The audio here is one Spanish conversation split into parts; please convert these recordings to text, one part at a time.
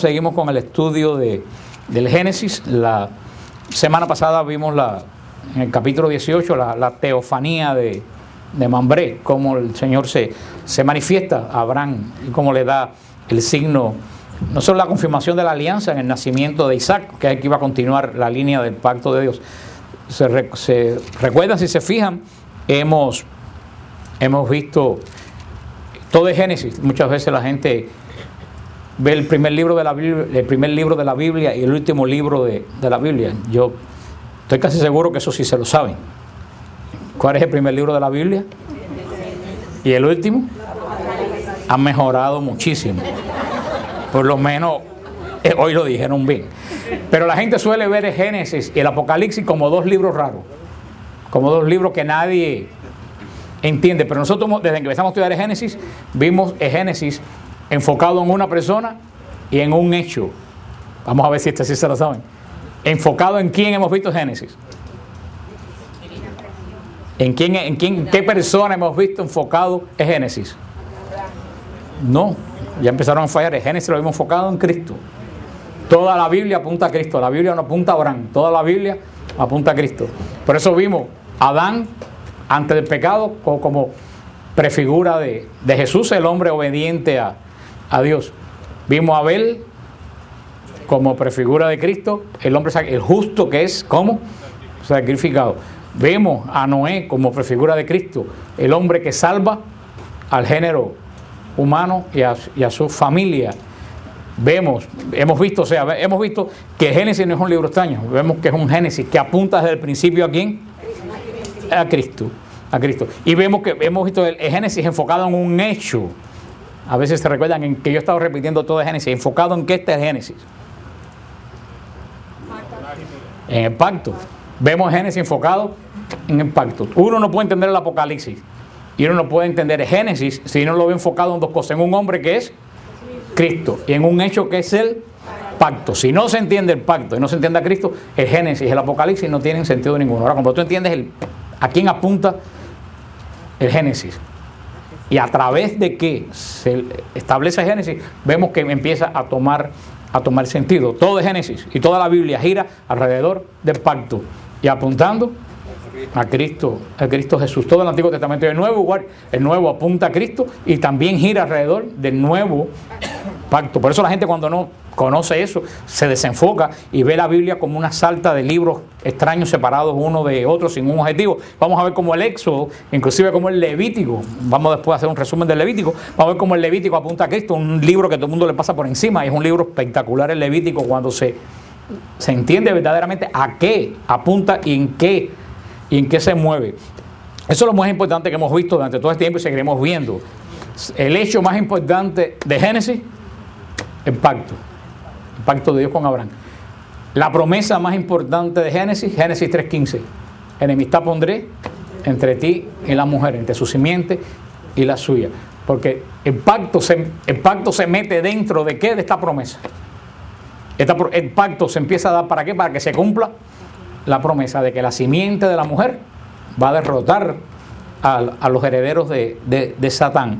seguimos con el estudio del Génesis. La semana pasada vimos en el capítulo 18 la teofanía de Mambré, cómo el Señor se manifiesta a Abraham y cómo le da el signo, no solo la confirmación de la alianza en el nacimiento de Isaac, que es el que iba a continuar la línea del pacto de Dios. Se recuerdan, si se fijan, hemos visto todo el Génesis. Muchas veces la gente ve el primer libro de la Biblia, y el último libro de la Biblia. Yo estoy casi seguro que eso sí se lo saben. ¿Cuál es el primer libro de la Biblia? ¿Y el último? Han mejorado muchísimo. Por lo menos hoy lo dijeron bien. Pero la gente suele ver el Génesis y el Apocalipsis como dos libros raros, como dos libros que nadie entiende. Pero nosotros, desde que empezamos a estudiar el Génesis, vimos el Génesis enfocado en una persona y en un hecho. Vamos a ver si este sí se lo saben. ¿Enfocado en quién hemos visto el Génesis? ¿En qué persona hemos visto enfocado el Génesis? No, ya empezaron a fallar. El Génesis lo hemos enfocado en Cristo. Toda la Biblia apunta a Cristo. La Biblia no apunta a Abraham. Toda la Biblia apunta a Cristo. Por eso vimos a Adán antes del pecado como prefigura de Jesús, el hombre obediente a Dios. Vimos a Abel como prefigura de Cristo, el hombre, el justo que es como sacrificado. Vemos a Noé como prefigura de Cristo, el hombre que salva al género humano y a su familia. Hemos visto que el Génesis no es un libro extraño. Vemos que es un Génesis que apunta desde el principio ¿a quién? A Cristo. Y hemos visto el Génesis enfocado en un hecho. A veces se recuerdan en que yo he estado repitiendo todo el Génesis. ¿Enfocado en qué está el Génesis? En el pacto. Vemos el Génesis enfocado en el pacto. Uno no puede entender el Apocalipsis y uno no puede entender el Génesis si no lo ve enfocado en dos cosas: en un hombre que es Cristo y en un hecho que es el pacto. Si no se entiende el pacto y no se entiende a Cristo, el Génesis y el Apocalipsis no tienen sentido ninguno. Ahora, cuando tú entiendes a quién apunta el Génesis y a través de qué se establece el Génesis, vemos que empieza a tomar sentido. Todo el Génesis y toda la Biblia gira alrededor del pacto y apuntando a Cristo Jesús. Todo el Antiguo Testamento y el Nuevo apunta a Cristo y también gira alrededor del nuevo pacto. Por eso la gente, cuando no conoce eso, se desenfoca y ve la Biblia como una sarta de libros extraños separados uno de otro sin un objetivo. Vamos a ver cómo el Éxodo, inclusive como el Levítico, vamos después a hacer un resumen del Levítico, vamos a ver cómo el Levítico apunta a Cristo, un libro que todo el mundo le pasa por encima, y es un libro espectacular el Levítico cuando se entiende verdaderamente a qué apunta y en qué se mueve. Eso es lo más importante que hemos visto durante todo este tiempo y seguiremos viendo. El hecho más importante de Génesis, el pacto de Dios con Abraham. La promesa más importante de Génesis 3:15. Enemistad pondré entre ti y la mujer, entre su simiente y la suya. Porque el pacto se mete dentro de ¿qué? De esta promesa. El pacto se empieza a dar ¿para qué? Para que se cumpla la promesa de que la simiente de la mujer va a derrotar a los herederos de Satán.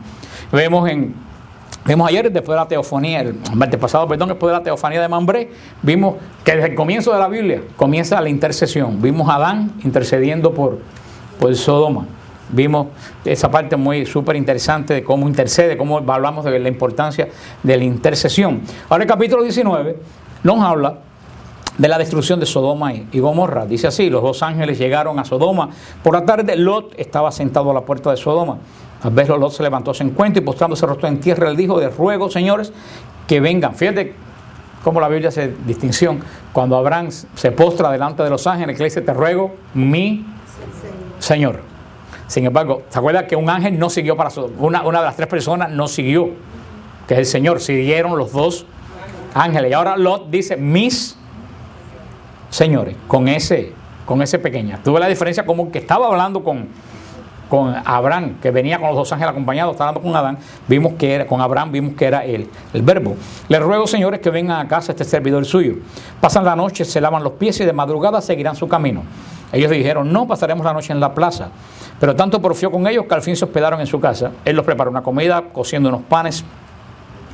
Vemos ayer, después de la teofanía, el martes pasado, después de la teofanía de Mambré, vimos que desde el comienzo de la Biblia comienza la intercesión. Vimos a Adán intercediendo por Sodoma. Vimos esa parte muy súper interesante de cómo intercede, cómo hablamos de la importancia de la intercesión. Ahora el capítulo 19 nos habla de la destrucción de Sodoma y Gomorra. Dice así: los dos ángeles llegaron a Sodoma. Por la tarde Lot estaba sentado a la puerta de Sodoma. Al verlo, Lot se levantó a su encuentro y postrándose rostro en tierra, le dijo: les ruego, señores, que vengan. Fíjate cómo la Biblia hace distinción. Cuando Abraham se postra delante de los ángeles, que le dice: te ruego, mi Señor. Sin embargo, ¿se acuerda que un ángel no siguió para Sodoma? Una de las tres personas no siguió, que es el Señor. Siguieron los dos ángeles. Y ahora Lot dice: mis señores, con ese pequeña. Tuve la diferencia como que estaba hablando con Abraham, que venía con los dos ángeles acompañados, estaba hablando con Adán, con Abraham vimos que era el verbo. Les ruego, señores, que vengan a casa este servidor suyo. Pasan la noche, se lavan los pies y de madrugada seguirán su camino. Ellos dijeron: no, pasaremos la noche en la plaza. Pero tanto porfió con ellos que al fin se hospedaron en su casa. Él los preparó una comida, cociendo unos panes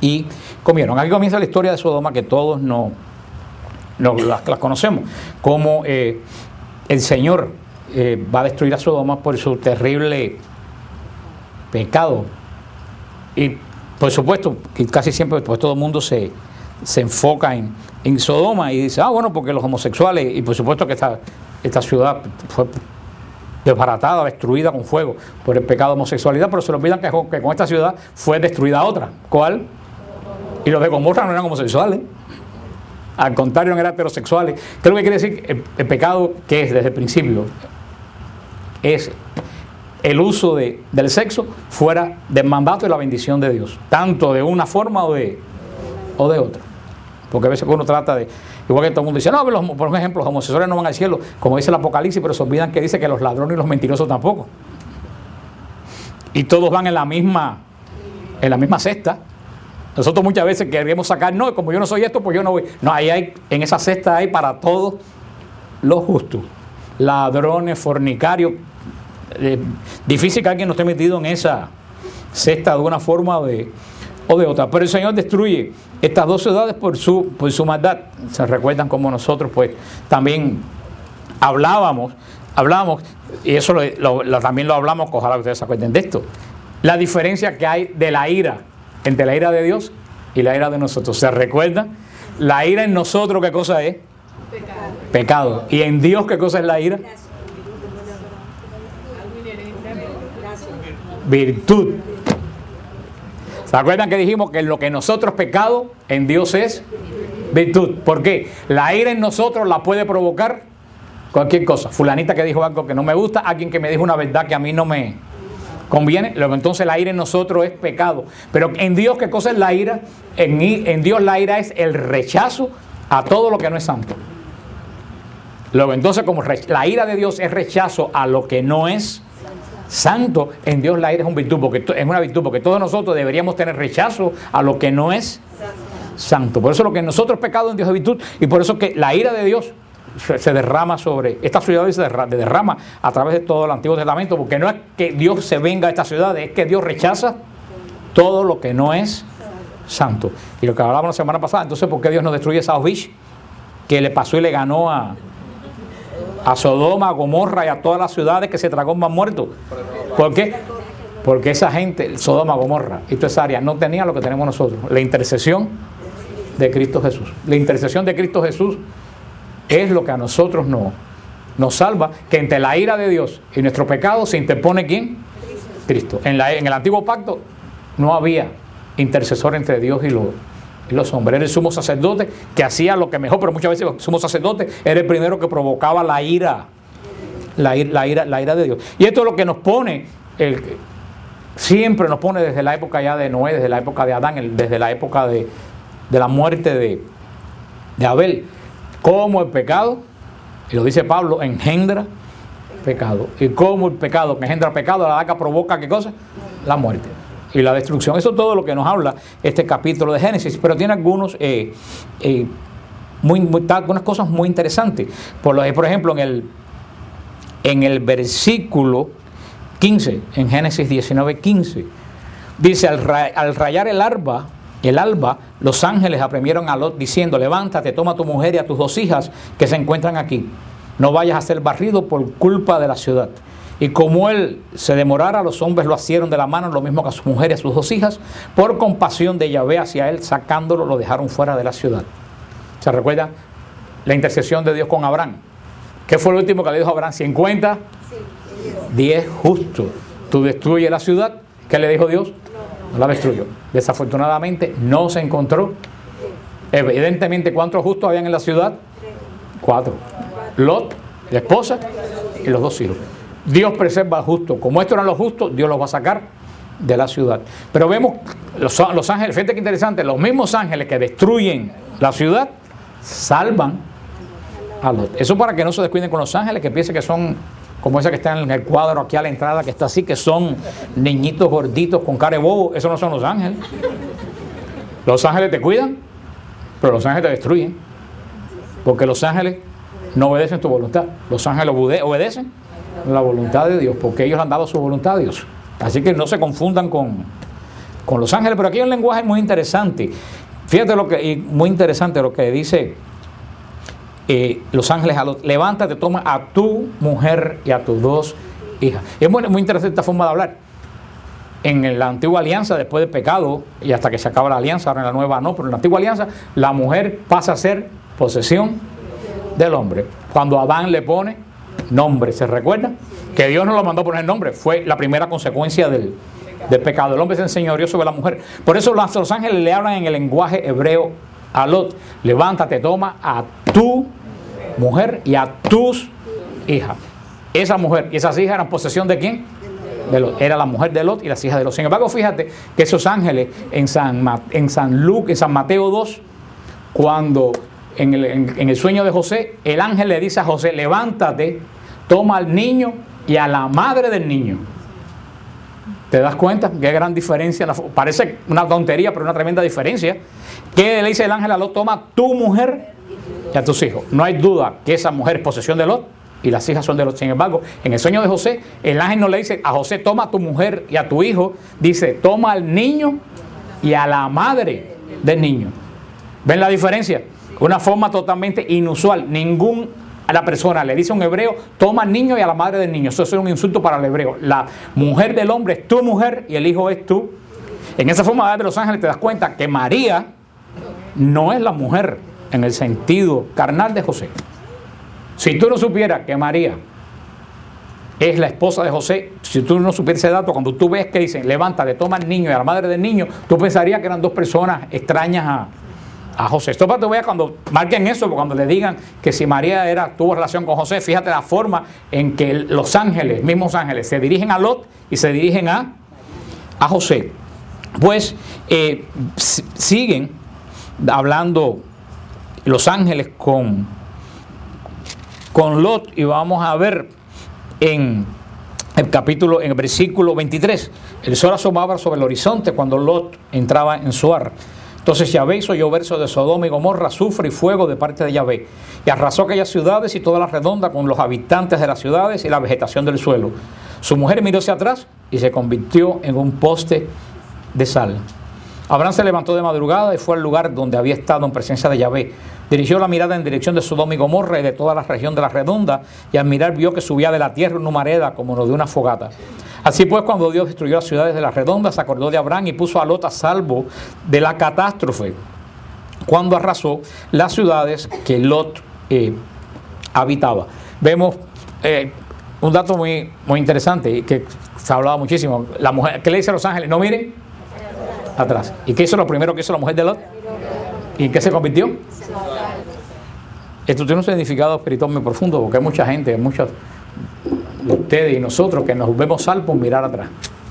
y comieron. Aquí comienza la historia de Sodoma, que todos las conocemos, como el Señor va a destruir a Sodoma por su terrible pecado. Y por supuesto, que casi siempre pues, todo el mundo se enfoca en Sodoma y dice, bueno, porque los homosexuales, y por supuesto que esta ciudad fue desbaratada, destruida con fuego por el pecado de homosexualidad, pero se le olvidan que con esta ciudad fue destruida otra. ¿Cuál? Y los de Gomorra no eran homosexuales, al contrario, no eran heterosexuales. ¿Qué es lo que quiere decir? El pecado, que es desde el principio, es el uso del sexo fuera del mandato y la bendición de Dios, tanto de una forma o de otra. Porque a veces uno trata de, igual que todo el mundo dice, no, por ejemplo, los homosexuales no van al cielo, como dice el Apocalipsis, pero se olvidan que dice que los ladrones y los mentirosos tampoco. Y todos van en la misma cesta. Nosotros muchas veces queremos sacar, no, como yo no soy esto, pues yo no voy. No, en esa cesta hay para todos los justos. Ladrones, fornicarios. Difícil que alguien no esté metido en esa cesta de una forma o de otra. Pero el Señor destruye estas dos ciudades por su maldad. Se recuerdan como nosotros pues también hablábamos, y eso también lo hablamos, ojalá ustedes se acuerden de esto, la diferencia que hay de la ira, entre la ira de Dios y la ira de nosotros. ¿Se recuerdan? La ira en nosotros, ¿qué cosa es? Pecado. ¿Y en Dios qué cosa es la ira? Virtud. ¿Se acuerdan que dijimos que lo que nosotros pecado en Dios es virtud? ¿Por qué? La ira en nosotros la puede provocar cualquier cosa. Fulanita que dijo algo que no me gusta, alguien que me dijo una verdad que a mí no me conviene, luego entonces la ira en nosotros es pecado. Pero en Dios, ¿qué cosa es la ira? En Dios la ira es el rechazo a todo lo que no es santo. Luego entonces, como la ira de Dios es rechazo a lo que no es santo, en Dios la ira es una virtud, porque todos nosotros deberíamos tener rechazo a lo que no es santo. Por eso lo que nosotros pecado en Dios es virtud, y por eso que la ira de Dios se derrama sobre esta ciudad y se derrama a través de todo el Antiguo Testamento, porque no es que Dios se venga a esta ciudad, es que Dios rechaza todo lo que no es santo. Y lo que hablábamos la semana pasada, entonces ¿por qué Dios no destruye South Beach, que le pasó y le ganó a Sodoma, a Gomorra y a todas las ciudades que se tragó más muertos? ¿Por qué? Porque esa gente, Sodoma, Gomorra y toda esa área no tenía lo que tenemos nosotros, la intercesión de Cristo Jesús. La intercesión de Cristo Jesús es lo que a nosotros nos salva, que entre la ira de Dios y nuestro pecado se interpone ¿quién? Cristo. En el antiguo pacto no había intercesor entre Dios y los hombres. Era el sumo sacerdote que hacía lo que mejor, pero muchas veces el sumo sacerdote era el primero que provocaba la ira de Dios. Y esto es lo que nos pone, siempre nos pone desde la época ya de Noé, desde la época de Adán, desde la época de la muerte de Abel, como el pecado, y lo dice Pablo, engendra pecado. Y como el pecado que engendra pecado, la larga provoca ¿qué cosa? La muerte y la destrucción. Eso es todo lo que nos habla este capítulo de Génesis, pero tiene algunas cosas muy interesantes. Por ejemplo, en el versículo 15, en Génesis 19:15, dice, al rayar el alba, los ángeles apremiaron a Lot diciendo, levántate, toma a tu mujer y a tus 2 hijas que se encuentran aquí. No vayas a ser barrido por culpa de la ciudad. Y como él se demorara, los hombres lo asieron de la mano, lo mismo que a su mujer y a sus 2 hijas, por compasión de Yahvé hacia él, sacándolo, lo dejaron fuera de la ciudad. ¿Se recuerda la intercesión de Dios con Abraham? ¿Qué fue lo último que le dijo a Abraham? 50, 10 justos. Tú destruyes la ciudad. ¿Qué le dijo Dios? No la destruyó. Desafortunadamente no se encontró. Evidentemente, ¿cuántos justos habían en la ciudad? 4. Lot, la esposa y los 2 hijos. Dios preserva al justo. Como estos eran los justos, Dios los va a sacar de la ciudad. Pero vemos los ángeles, fíjate que interesante, los mismos ángeles que destruyen la ciudad salvan a Lot. Eso para que no se descuiden con los ángeles, que piensen que son como esa que está en el cuadro aquí a la entrada, que está así, que son niñitos gorditos con cara de bobo. Esos no son los ángeles. Los ángeles te cuidan, pero los ángeles te destruyen, porque los ángeles no obedecen tu voluntad. Los ángeles obedecen la voluntad de Dios, porque ellos han dado su voluntad a Dios. Así que no se confundan con con los ángeles. Pero aquí hay un lenguaje muy interesante. Fíjate muy interesante lo que dice los ángeles a Lot: levántate, toma a tu mujer y a tus 2 hijas. Es muy interesante esta forma de hablar. En la antigua alianza, después del pecado y hasta que se acaba la alianza, ahora en la nueva no, pero en la antigua alianza la mujer pasa a ser posesión del hombre. Cuando Adán le pone nombre, ¿se recuerda? Que Dios no lo mandó poner nombre, fue la primera consecuencia del pecado. El hombre se enseñoreó sobre la mujer. Por eso los ángeles le hablan en el lenguaje hebreo a Lot: levántate, toma a tu mujer y a tus hijas. Esa mujer y esas hijas eran posesión ¿de quién? De Lot. Era la mujer de Lot y las hijas de Lot. Sin embargo, fíjate que esos ángeles en San Mateo 2, cuando en el sueño de José, el ángel le dice a José: levántate, toma al niño y a la madre del niño. ¿Te das cuenta? Qué gran diferencia. Parece una tontería, pero una tremenda diferencia. ¿Qué le dice el ángel a Lot? Toma tu mujer y a tus hijos. No hay duda que esa mujer es posesión de Lot y las hijas son de Lot. Sin embargo, en el sueño de José, el ángel no le dice a José: toma a tu mujer y a tu hijo. Dice: toma al niño y a la madre del niño. ¿Ven la diferencia? Una forma totalmente inusual. A la persona le dice a un hebreo: toma al niño y a la madre del niño. Eso es un insulto para el hebreo. La mujer del hombre es tu mujer y el hijo es tú. En esa forma de los ángeles te das cuenta que María no es la mujer en el sentido carnal de José. Si tú no supieras que María es la esposa de José, si tú no supieras ese dato, cuando tú ves que dicen levántate, toma al niño y a la madre del niño, tú pensarías que eran 2 personas extrañas a José. Esto para que tú veas, cuando marquen eso, cuando le digan que si María tuvo relación con José, fíjate la forma en que los ángeles, mismos ángeles, se dirigen a Lot y se dirigen a José. Pues siguen hablando los ángeles con Lot, y vamos a ver en el versículo 23: el sol asomaba sobre el horizonte cuando Lot entraba en Zoar. Entonces Yahvé hizo llover sobre Sodoma y Gomorra azufre y fuego de parte de Yahvé, y arrasó aquellas ciudades y todas las redondas con los habitantes de las ciudades y la vegetación del suelo. Su mujer miró hacia atrás y se convirtió en un poste de sal. Abraham se levantó de madrugada y fue al lugar donde había estado en presencia de Yahvé. Dirigió la mirada en dirección de Sodoma y Gomorra y de toda la región de la redonda, y al mirar vio que subía de la tierra una humareda como lo de una fogata. Así pues, cuando Dios destruyó las ciudades de la redonda, se acordó de Abraham y puso a Lot a salvo de la catástrofe, cuando arrasó las ciudades que Lot habitaba. Vemos un dato muy interesante y que se ha hablado muchísimo. La mujer, ¿qué le dice a los ángeles? No miren atrás. ¿Y qué hizo lo primero que hizo la mujer de Lot? ¿Y en qué se convirtió? Esto tiene un significado espiritual muy profundo, porque hay mucha gente, muchos de ustedes y nosotros que nos vemos salvos mirar atrás.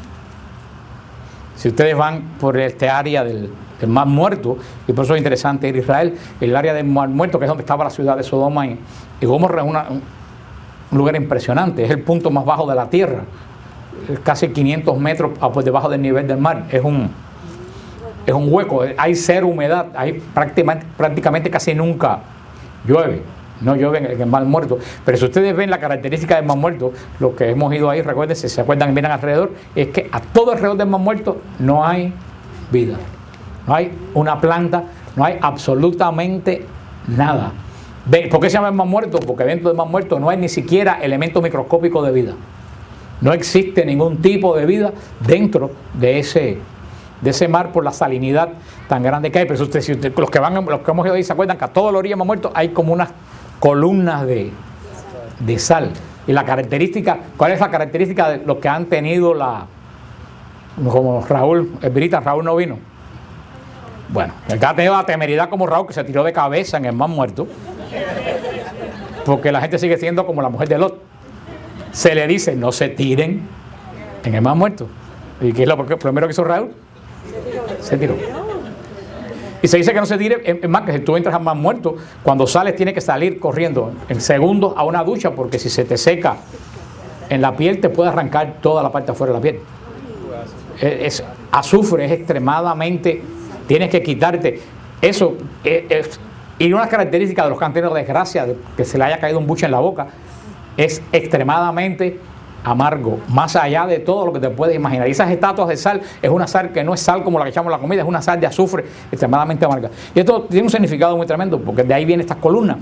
Si ustedes van por este área del Mar Muerto, y por eso es interesante ir a Israel, el área del Mar Muerto, que es donde estaba la ciudad de Sodoma y Gomorra, es un lugar impresionante, es el punto más bajo de la tierra, casi 500 metros por debajo del nivel del mar. Es un hueco, hay cero humedad, hay prácticamente casi nunca llueve. No llueve en el Mar Muerto. Pero si ustedes ven la característica del Mar Muerto, los que hemos ido ahí, recuerden, si se acuerdan y miran alrededor, es que a todo alrededor del Mar Muerto no hay vida. No hay una planta, no hay absolutamente nada. ¿Por qué se llama el Mar Muerto? Porque dentro del Mar Muerto no hay ni siquiera elemento microscópico de vida. No existe ningún tipo de vida dentro de ese mar, por la salinidad tan grande que hay. Pero si los que hemos ido ahí se acuerdan que a toda la orilla del Mar Muerto hay como unas columnas de sal. Y la característica, ¿cuál es la característica de los que han tenido como Raúl, Raúl no vino? Bueno, el que ha tenido la temeridad como Raúl, que se tiró de cabeza en el Mar Muerto, porque la gente sigue siendo como la mujer de Lot. Se le dice: no se tiren en el Mar Muerto. ¿Y qué es lo primero que hizo Raúl? Se tiró. Y se dice que no se tire, es más, que si tú entras al Mar Muerto, cuando sales tienes que salir corriendo en segundos a una ducha, porque si se te seca en la piel te puede arrancar toda la parte afuera de la piel. Es azufre, es extremadamente, tienes que quitarte eso. Y una característica de los que han tenido desgracia de que se le haya caído un buche en la boca, es extremadamente amargo, más allá de todo lo que te puedes imaginar. Y esas estatuas de sal es una sal que no es sal como la que echamos en la comida, es una sal de azufre extremadamente amarga. Y esto tiene un significado muy tremendo, porque de ahí vienen estas columnas.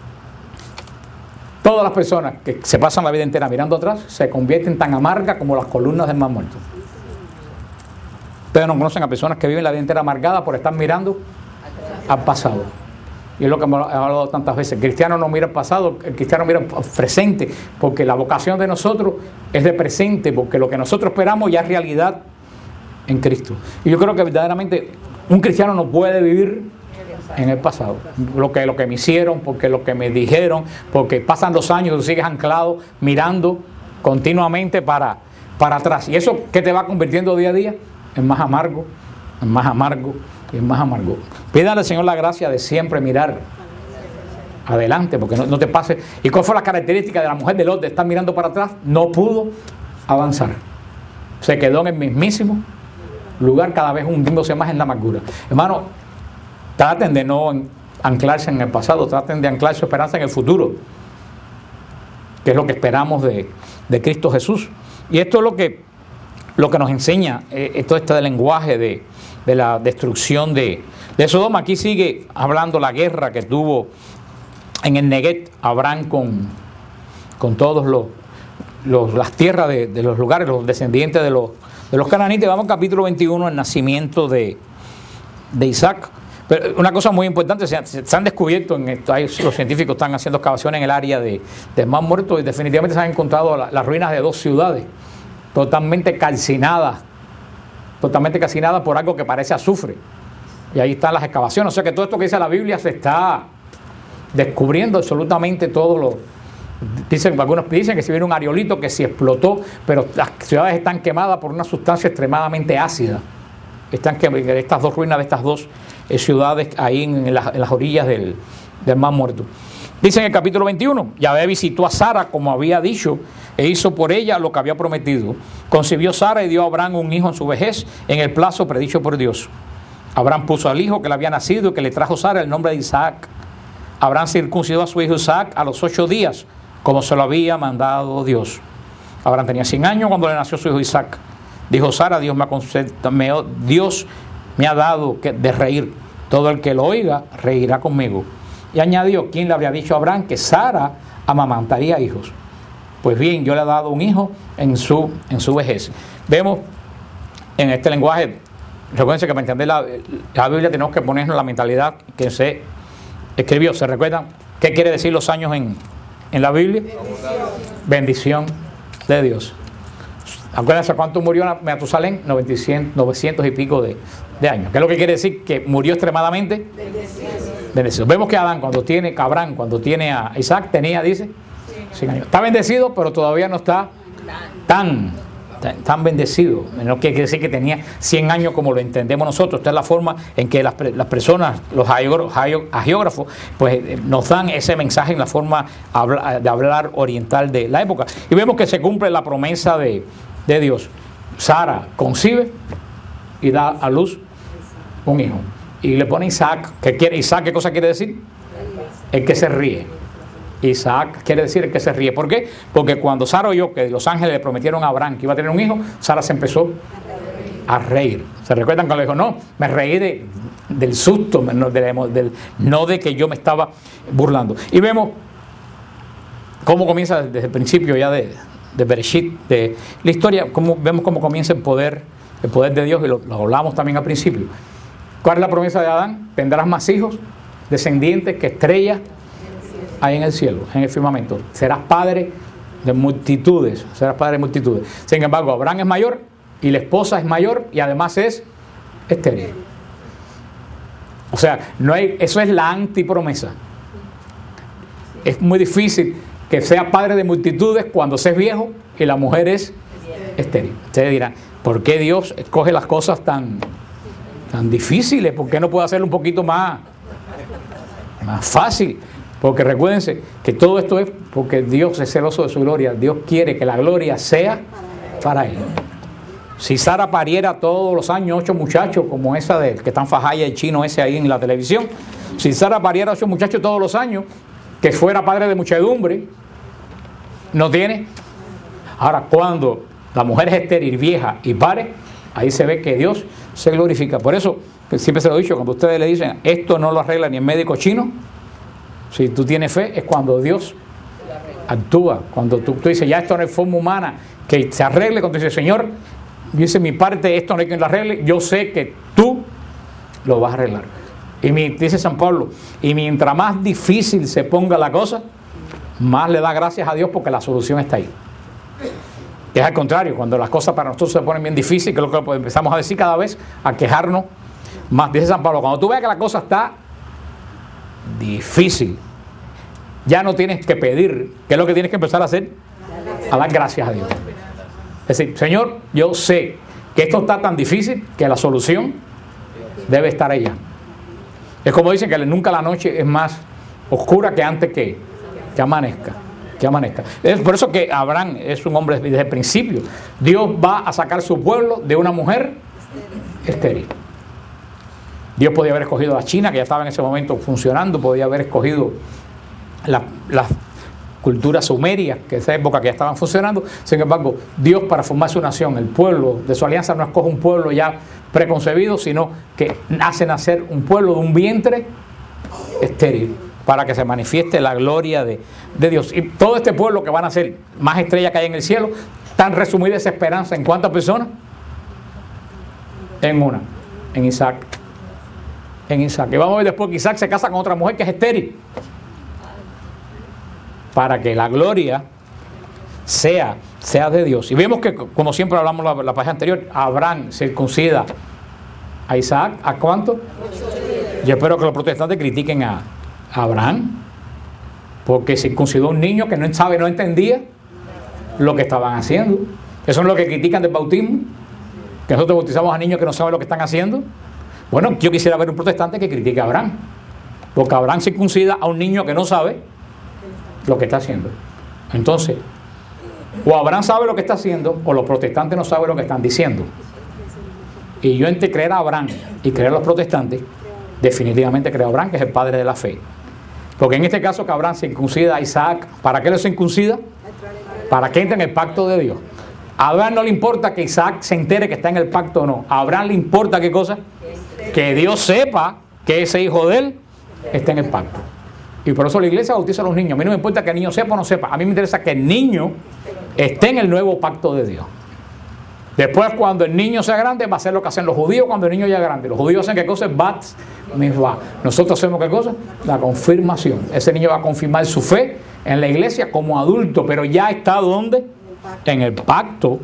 Todas las personas que se pasan la vida entera mirando atrás se convierten tan amargas como las columnas del Mar Muerto. Ustedes no conocen a personas que viven la vida entera amargada por estar mirando al pasado. Y es lo que hemos hablado tantas veces. El cristiano no mira el pasado, el cristiano mira el presente, porque la vocación de nosotros es de presente, porque lo que nosotros esperamos ya es realidad en Cristo. Y yo creo que verdaderamente un cristiano no puede vivir en el pasado. Lo que me hicieron, porque lo que me dijeron, porque pasan los años y tú sigues anclado, mirando continuamente para atrás. Y eso que te va convirtiendo día a día en más amargo, en más amargo. Es más amargo. Pídale al Señor la gracia de siempre mirar adelante, porque no te pase. ¿Y cuál fue la característica de la mujer de Lot de estar mirando para atrás? No pudo avanzar. Se quedó en el mismísimo lugar, cada vez hundiéndose más en la amargura. Hermano, traten de no anclarse en el pasado, traten de anclar su esperanza en el futuro, que es lo que esperamos de Cristo Jesús. Y esto es lo que nos enseña todo este lenguaje de la destrucción de Sodoma. Aquí sigue hablando la guerra que tuvo en el Neguet Abraham con todos las tierras de los lugares, los descendientes de los cananitas. Vamos al capítulo 21, el nacimiento de Isaac. Pero una cosa muy importante, se han descubierto, los científicos están haciendo excavaciones en el área del Mar Muerto y definitivamente se han encontrado las ruinas de 2 ciudades totalmente calcinadas por algo que parece azufre. Y ahí están las excavaciones. O sea que todo esto que dice la Biblia se está descubriendo absolutamente todo algunos dicen que si viene un aerolito que se explotó, pero las ciudades están quemadas por una sustancia extremadamente ácida. Estas 2 ruinas de estas 2 ciudades ahí en las orillas del Mar Muerto. Dice en el capítulo 21, Yahvé visitó a Sara como había dicho e hizo por ella lo que había prometido. Concibió Sara y dio a Abraham un hijo en su vejez en el plazo predicho por Dios. Abraham puso al hijo que le había nacido y que le trajo Sara el nombre de Isaac. Abraham circuncidó a su hijo Isaac a los 8 días, como se lo había mandado Dios. Abraham tenía 100 años cuando le nació su hijo Isaac. Dijo Sara, Dios me ha dado de reír. Todo el que lo oiga reirá conmigo. Y añadió, ¿quién le habría dicho a Abraham que Sara amamantaría hijos? Pues bien, yo le he dado un hijo en su vejez. Vemos en este lenguaje, recuerden que para entender la Biblia tenemos que ponernos la mentalidad que se escribió. ¿Se recuerdan qué quiere decir los años en la Biblia? Bendición de Dios. Acuérdense cuánto murió Matusalén, 900 y pico de años. ¿Qué es lo que quiere decir? Que murió extremadamente bendecido. Vemos que Abraham cuando tiene a Isaac tenía, dice, 100 años. Está bendecido, pero todavía no está tan bendecido. No quiere decir que tenía 100 años como lo entendemos nosotros. Esta es la forma en que las personas, los hagiógrafos, pues nos dan ese mensaje en la forma de hablar oriental de la época. Y vemos que se cumple la promesa de Dios. Sara concibe y da a luz un hijo. Y le pone Isaac. Isaac, ¿qué cosa quiere decir? El que se ríe. Isaac quiere decir el que se ríe. ¿Por qué? Porque cuando Sara oyó que los ángeles le prometieron a Abraham que iba a tener un hijo, Sara se empezó a reír. ¿Se recuerdan cuando le dijo, no, me reí del susto, no de que yo me estaba burlando? Y vemos cómo comienza desde el principio ya de Bereshit, de la historia, vemos cómo comienza el poder de Dios, y lo hablamos también al principio. ¿Cuál es la promesa de Adán? Tendrás más hijos, descendientes que estrellas ahí en el cielo, en el firmamento. Serás padre de multitudes. Sin embargo, Abraham es mayor y la esposa es mayor y además es estéril. O sea, eso es la antipromesa. Es muy difícil que sea padre de multitudes cuando se es viejo y la mujer es estéril. Ustedes dirán, ¿por qué Dios escoge las cosas tan difíciles? ¿Por qué no puede hacerlo un poquito más fácil? Porque recuérdense que todo esto es porque Dios es celoso de su gloria. Dios quiere que la gloria sea para Él. Si Sara pariera todos los años 8 muchachos, como esa que están fajaya el chino ese ahí en la televisión, si Sara pariera 8 muchachos todos los años, que fuera padre de muchedumbre, no tiene Ahora, cuando la mujer es estéril, vieja y pare, ahí se ve que Dios se glorifica. Por eso, siempre se lo he dicho, cuando ustedes le dicen, esto no lo arregla ni el médico chino, si tú tienes fe, es cuando Dios actúa. Cuando tú dices, ya esto no es forma humana, que se arregle, cuando dices, Señor, yo hice mi parte, esto no hay quien lo arregle, yo sé que tú lo vas a arreglar. Y dice San Pablo, y mientras más difícil se ponga la cosa, más le da gracias a Dios porque la solución está ahí. Es al contrario, cuando las cosas para nosotros se ponen bien difíciles, que es lo que empezamos a decir cada vez, a quejarnos más. Dice San Pablo, cuando tú veas que la cosa está difícil, ya no tienes que pedir, ¿qué es lo que tienes que empezar a hacer? A dar gracias a Dios. Es decir, Señor, yo sé que esto está tan difícil que la solución debe estar allá. Es como dicen que nunca la noche es más oscura que antes que amanezca. Que amanezca. Es por eso que Abraham es un hombre desde el principio. Dios va a sacar su pueblo de una mujer estéril. Dios podía haber escogido a la China, que ya estaba en ese momento funcionando, podía haber escogido las culturas sumerias, que en esa época que ya estaban funcionando. Sin embargo, Dios, para formar su nación, el pueblo de su alianza, no escoge un pueblo ya preconcebido, sino que hace nacer un pueblo de un vientre estéril, para que se manifieste la gloria de Dios. Y todo este pueblo que van a ser más estrellas que hay en el cielo, tan resumida esa esperanza, ¿en cuántas personas? En una, en Isaac. En Isaac. Y vamos a ver después que Isaac se casa con otra mujer que es estéril, para que la gloria sea de Dios. Y vemos que, como siempre hablamos la página anterior, Abraham circuncida a Isaac, ¿a cuánto? Yo espero que los protestantes critiquen a Abraham, porque circuncidó a un niño que no entendía lo que estaban haciendo. Eso es lo que critican del bautismo, que nosotros bautizamos a niños que no saben lo que están haciendo. Bueno, yo quisiera ver un protestante que critique a Abraham, porque Abraham circuncida a un niño que no sabe lo que está haciendo. Entonces, o Abraham sabe lo que está haciendo, o los protestantes no saben lo que están diciendo. Y yo, entre creer a Abraham y creer a los protestantes, definitivamente creo a Abraham, que es el padre de la fe. Porque en este caso que Abraham circuncida a Isaac, ¿para qué lo circuncida? Para que entre en el pacto de Dios. A Abraham no le importa que Isaac se entere que está en el pacto o no. A Abraham le importa, ¿qué cosa? Que Dios sepa que ese hijo de él está en el pacto. Y por eso la iglesia bautiza a los niños. A mí no me importa que el niño sepa o no sepa. A mí me interesa que el niño esté en el nuevo pacto de Dios. Después, cuando el niño sea grande, va a hacer lo que hacen los judíos cuando el niño ya es grande. Los judíos hacen, ¿qué cosa? Bat mitzvah. Nosotros hacemos, ¿qué cosa? La confirmación. Ese niño va a confirmar su fe en la iglesia como adulto, pero ya está ¿dónde? En el pacto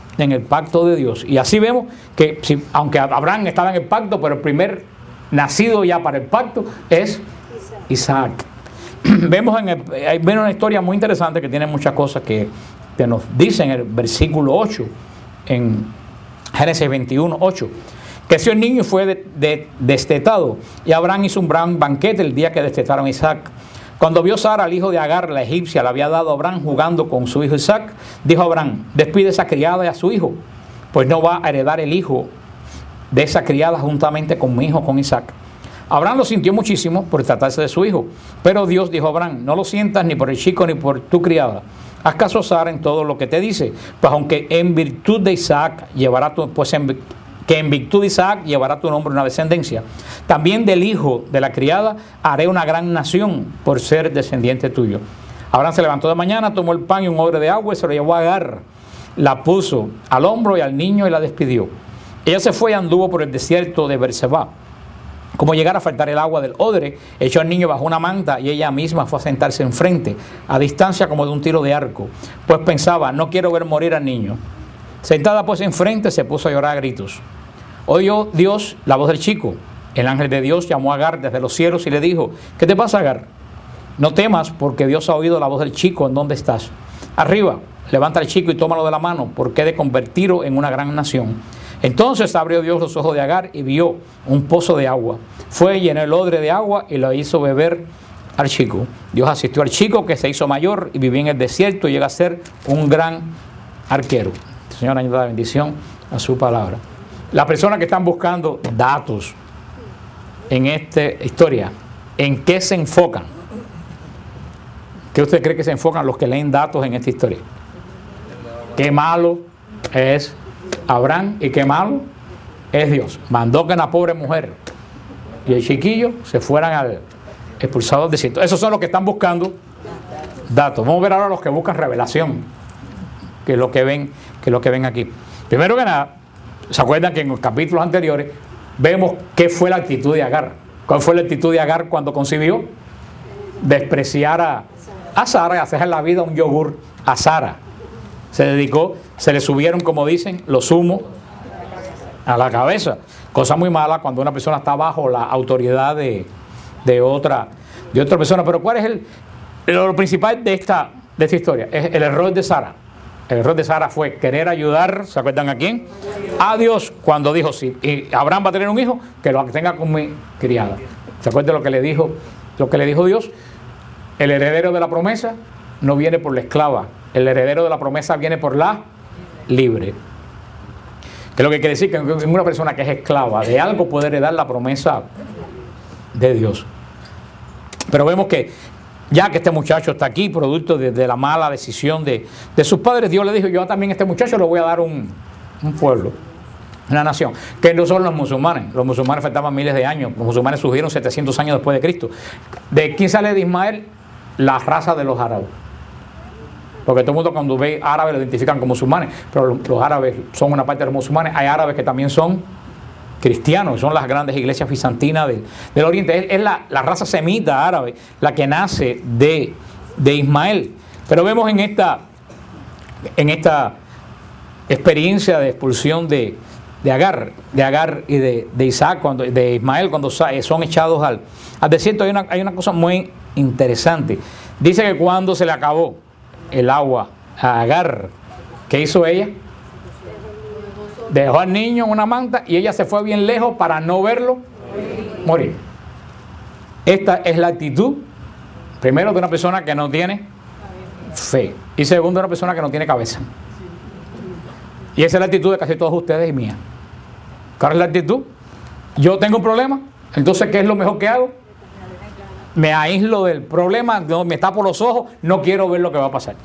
de Dios. Y así vemos que, aunque Abraham estaba en el pacto, pero el primer nacido ya para el pacto es Isaac. Vemos una historia muy interesante que tiene muchas cosas que nos dice en el versículo 8, en Génesis 21, 8. Creció el niño y fue destetado, y Abraham hizo un gran banquete el día que destetaron a Isaac. Cuando vio Sara, el hijo de Agar, la egipcia, le había dado a Abraham jugando con su hijo Isaac, dijo a Abraham: despide a esa criada y a su hijo, pues no va a heredar el hijo de esa criada juntamente con mi hijo, con Isaac. Abraham lo sintió muchísimo por tratarse de su hijo, pero Dios dijo a Abraham: no lo sientas ni por el chico ni por tu criada. Haz caso a Sara en todo lo que te dice, pues aunque en virtud de Isaac llevará tu, en virtud de Isaac llevará tu nombre una descendencia. También del hijo de la criada haré una gran nación por ser descendiente tuyo. Abraham se levantó de mañana, tomó el pan y un odre de agua y se lo llevó a Agar. La puso al hombro y al niño y la despidió. Ella se fue y anduvo por el desierto de Berseba. Como llegara a faltar el agua del odre, echó al niño bajo una manta y ella misma fue a sentarse enfrente, a distancia como de un tiro de arco, pues pensaba: no quiero ver morir al niño. Sentada pues enfrente, se puso a llorar a gritos. Oyó Dios la voz del chico. El ángel de Dios llamó a Agar desde los cielos y le dijo: ¿qué te pasa, Agar? No temas, porque Dios ha oído la voz del chico en donde estás. Arriba, levanta al chico y tómalo de la mano, porque he de convertirlo en una gran nación. Entonces abrió Dios los ojos de Agar y vio un pozo de agua. Fue y llenó el odre de agua y lo hizo beber al chico. Dios asistió al chico, que se hizo mayor y vivía en el desierto y llega a ser un gran arquero. El Señor añada la bendición a su palabra. Las personas que están buscando datos en esta historia, ¿en qué se enfocan? ¿Qué usted cree que se enfocan los que leen datos en esta historia? qué malo es Abraham y qué malo es Dios. Mandó que la pobre mujer y el chiquillo se fueran al expulsado del desierto. Esos son los que están buscando datos. Vamos a ver ahora los que buscan revelación, que es lo que ven aquí. Primero que nada, ¿se acuerdan que en los capítulos anteriores vemos qué fue la actitud de Agar? ¿Cuál fue la actitud de Agar cuando concibió? Despreciar a Sara y hacer la vida un yogur a Sara. Se dedicó, se le subieron, como dicen, los humos a la cabeza. Cosa muy mala cuando una persona está bajo la autoridad de otra persona. Pero ¿cuál es lo principal de esta historia? Es el error de Sara. El error de Sara fue querer ayudar, ¿se acuerdan a quién? A Dios, cuando dijo, si Abraham va a tener un hijo, que lo tenga con mi criada. ¿Se acuerdan lo que le dijo Dios? El heredero de la promesa no viene por la esclava, el heredero de la promesa viene por la libre. Que es lo que quiere decir que una persona que es esclava de algo puede heredar la promesa de Dios. Pero vemos que ya que este muchacho está aquí, producto de la mala decisión de sus padres, Dios le dijo, yo también a este muchacho le voy a dar un pueblo, una nación, que no son los musulmanes. Los musulmanes faltaban miles de años, los musulmanes surgieron 700 años después de Cristo. ¿De quién sale de Ismael? La raza de los árabes. Porque todo el mundo cuando ve árabes lo identifican como musulmanes, pero los árabes son una parte de los musulmanes. Hay árabes que también son cristianos, son las grandes iglesias bizantinas del Oriente. Es la raza semita árabe la que nace de Ismael. Pero vemos en esta experiencia de expulsión de Agar y de Isaac, de Ismael, cuando son echados al desierto, hay una cosa muy interesante. Dice que cuando se le acabó el agua a Agar, ¿qué hizo ella? Dejó al niño en una manta y ella se fue bien lejos para no verlo morir. Esta es la actitud, primero, de una persona que no tiene fe, y segundo, de una persona que no tiene cabeza. Y esa es la actitud de casi todos ustedes y mía. ¿Cuál es la actitud? Yo tengo un problema, entonces ¿qué es lo mejor que hago? Me aíslo del problema, me tapo los ojos, no quiero ver lo que va a pasar.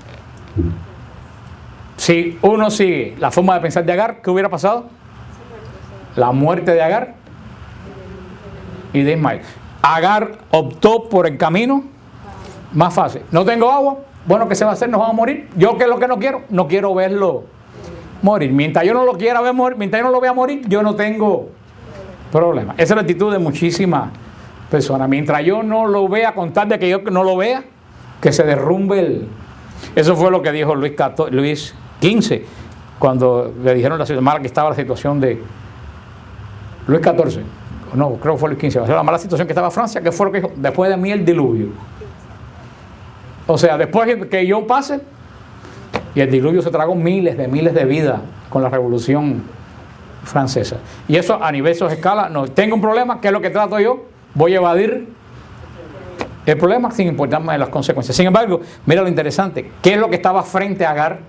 Si uno sigue la forma de pensar de Agar, ¿qué hubiera pasado? La muerte de Agar y de Ismael. Agar optó por el camino más fácil. No tengo agua, bueno, ¿qué se va a hacer? Nos vamos a morir. Yo, ¿qué es lo que no quiero? No quiero verlo morir. Mientras yo no lo quiera ver morir, mientras yo no lo vea morir, yo no tengo problema. Esa es la actitud de muchísimas personas. Mientras yo no lo vea, con tal de que yo no lo vea, que se derrumbe Eso fue lo que dijo Luis XV, cuando le dijeron la mala que estaba la situación de Luis XIV. No, creo que fue Luis XV. O sea, la mala situación que estaba Francia, que fue lo que dijo, después de mí el diluvio. O sea, después que yo pase, y el diluvio se tragó miles de vidas con la Revolución Francesa. Y eso a nivel de escala, no tengo un problema, ¿qué es lo que trato yo? Voy a evadir el problema sin importarme de las consecuencias. Sin embargo, mira lo interesante, ¿qué es lo que estaba frente a Agar?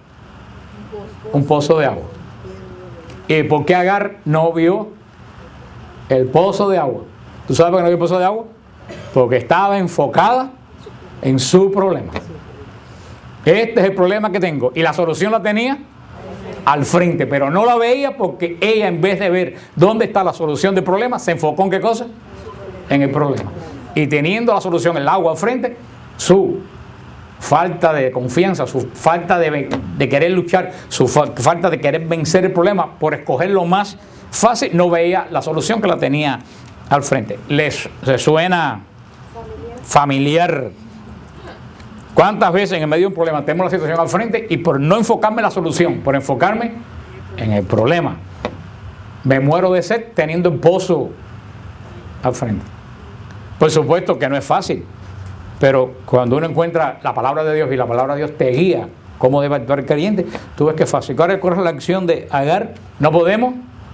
Un pozo de agua. ¿Y por qué Agar no vio el pozo de agua? ¿Tú sabes por qué no vio el pozo de agua? Porque estaba enfocada en su problema. Este es el problema que tengo. Y la solución la tenía al frente, pero no la veía porque ella, en vez de ver dónde está la solución del problema, se enfocó en ¿qué cosa? En el problema. Y teniendo la solución, el agua al frente, su falta de confianza, su falta de querer luchar, su falta de querer vencer el problema por escoger lo más fácil, no veía la solución que la tenía al frente. ¿Les suena familiar? ¿Cuántas veces en medio de un problema tenemos la situación al frente y por no enfocarme en la solución, por enfocarme en el problema, me muero de sed teniendo el pozo al frente? Por supuesto que no es fácil, pero cuando uno encuentra la palabra de Dios y la palabra de Dios te guía cómo debe actuar el creyente, tú ves que es fácil. ¿Cuál es la acción de Agar? No podemos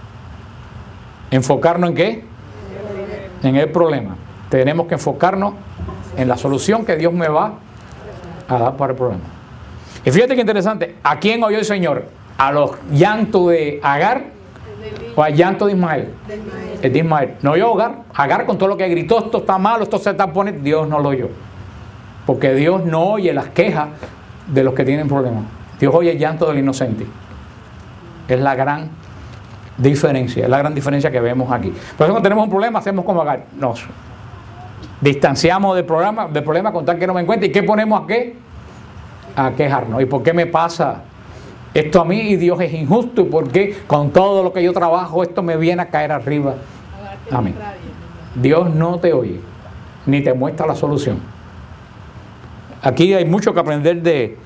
enfocarnos en ¿qué? En el problema. Tenemos que enfocarnos en la solución que Dios me va a dar para el problema. Y fíjate qué interesante, ¿a quién oyó el Señor? ¿A los llantos de Agar o al llanto de Ismael? El de Ismael. No oyó Agar con todo lo que gritó, esto está malo, esto se está poniendo. Dios no lo oyó, porque Dios no oye las quejas de los que tienen problemas. Dios oye el llanto del inocente. Es la gran diferencia, es la gran diferencia que vemos aquí. Por eso cuando tenemos un problema, hacemos como Agar, nos distanciamos del problema con tal que no me encuentre. ¿Y qué ponemos a qué? A quejarnos. ¿Y por qué me pasa esto a mí y Dios es injusto? ¿Y por qué con todo lo que yo trabajo esto me viene a caer arriba a mí? Dios no te oye, ni te muestra la solución. Aquí hay mucho que aprender de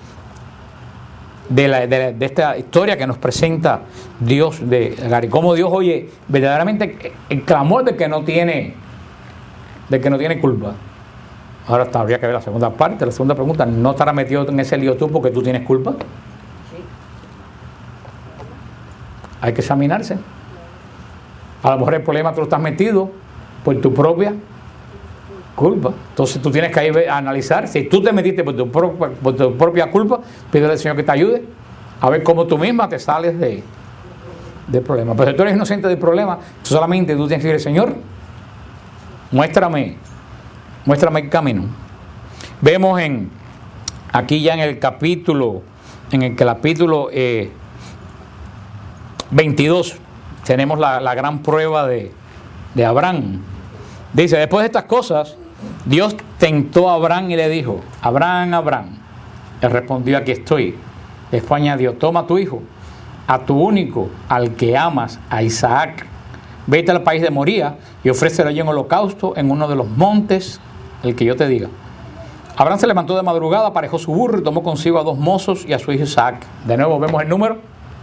esta historia que nos presenta Dios de Agar, y cómo Dios oye verdaderamente el clamor de que no tiene culpa. Ahora habría que ver la segunda parte, la segunda pregunta: ¿no estarás metido en ese lío tú porque tú tienes culpa? Hay que examinarse. A lo mejor el problema tú lo estás metido por tu propia culpa. Entonces tú tienes que ir a analizar. Si tú te metiste por tu propia culpa, pídele al Señor que te ayude a ver cómo tú misma te sales del problema. Pero si tú eres inocente del problema, solamente tú tienes que decir: Señor, muéstrame el camino. Vemos aquí ya en el capítulo 22, tenemos la gran prueba de Abraham. Dice: después de estas cosas, Dios tentó a Abraham y le dijo: Abraham, Abraham. Él respondió: aquí estoy. Después añadió: toma a tu hijo, a tu único, al que amas, a Isaac. Vete al país de Moría y ofrécelo allí en holocausto en uno de los montes, el que yo te diga. Abraham se levantó de madrugada, aparejó su burro y tomó consigo a 2 mozos y a su hijo Isaac. De nuevo vemos el número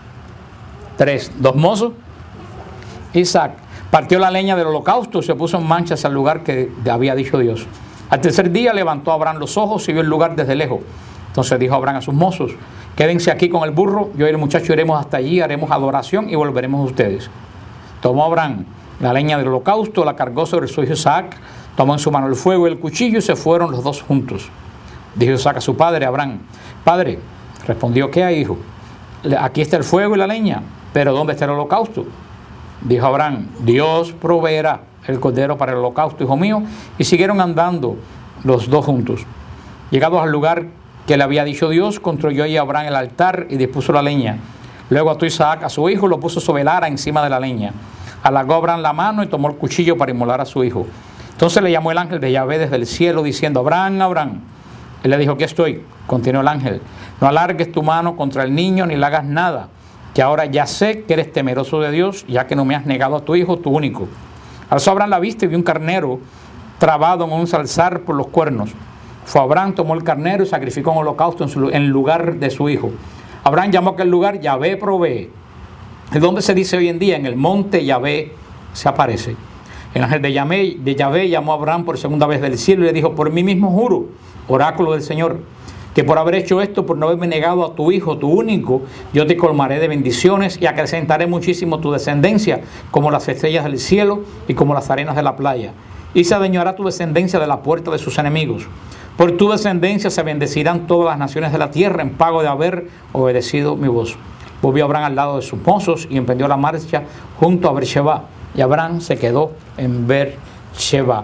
3, 2 mozos, Isaac. Partió la leña del holocausto y se puso en marcha hacia el lugar que había dicho Dios. Al tercer día levantó Abraham los ojos y vio el lugar desde lejos. Entonces dijo Abraham a sus mozos: quédense aquí con el burro, yo y el muchacho iremos hasta allí, haremos adoración y volveremos a ustedes. Tomó Abraham la leña del holocausto, la cargó sobre su hijo Isaac, tomó en su mano el fuego y el cuchillo y se fueron los dos juntos. Dijo Isaac a su padre Abraham: Padre. Respondió: ¿qué hay, hijo? Aquí está el fuego y la leña, pero ¿dónde está el holocausto? Dijo Abraham: Dios proveerá el cordero para el holocausto, hijo mío. Y siguieron andando los dos juntos. Llegados al lugar que le había dicho Dios, construyó allí Abraham el altar y dispuso la leña. Luego ató Isaac a su hijo y lo puso sobre el ara encima de la leña. Alargó Abraham la mano y tomó el cuchillo para inmolar a su hijo. Entonces le llamó el ángel de Yahvé desde el cielo, diciendo: Abraham, Abraham. Él le dijo: aquí estoy. Continuó el ángel: no alargues tu mano contra el niño ni le hagas nada, que ahora ya sé que eres temeroso de Dios, ya que no me has negado a tu hijo, tu único. Alzó Abraham la vista y vio un carnero trabado en un zarzal por los cuernos. Fue Abraham, tomó el carnero y sacrificó un holocausto en lugar de su hijo. Abraham llamó a aquel lugar Yahvé provee. Es donde se dice hoy en día: en el monte Yahvé se aparece. El ángel de Yahvé llamó a Abraham por segunda vez del cielo y le dijo: por mí mismo juro, oráculo del Señor, que por haber hecho esto, por no haberme negado a tu hijo, tu único, yo te colmaré de bendiciones y acrecentaré muchísimo tu descendencia, como las estrellas del cielo y como las arenas de la playa. Y se adueñará tu descendencia de la puerta de sus enemigos. Por tu descendencia se bendecirán todas las naciones de la tierra en pago de haber obedecido mi voz. Volvió Abraham al lado de sus mozos y emprendió la marcha junto a Beersheba. Y Abraham se quedó en Beersheba.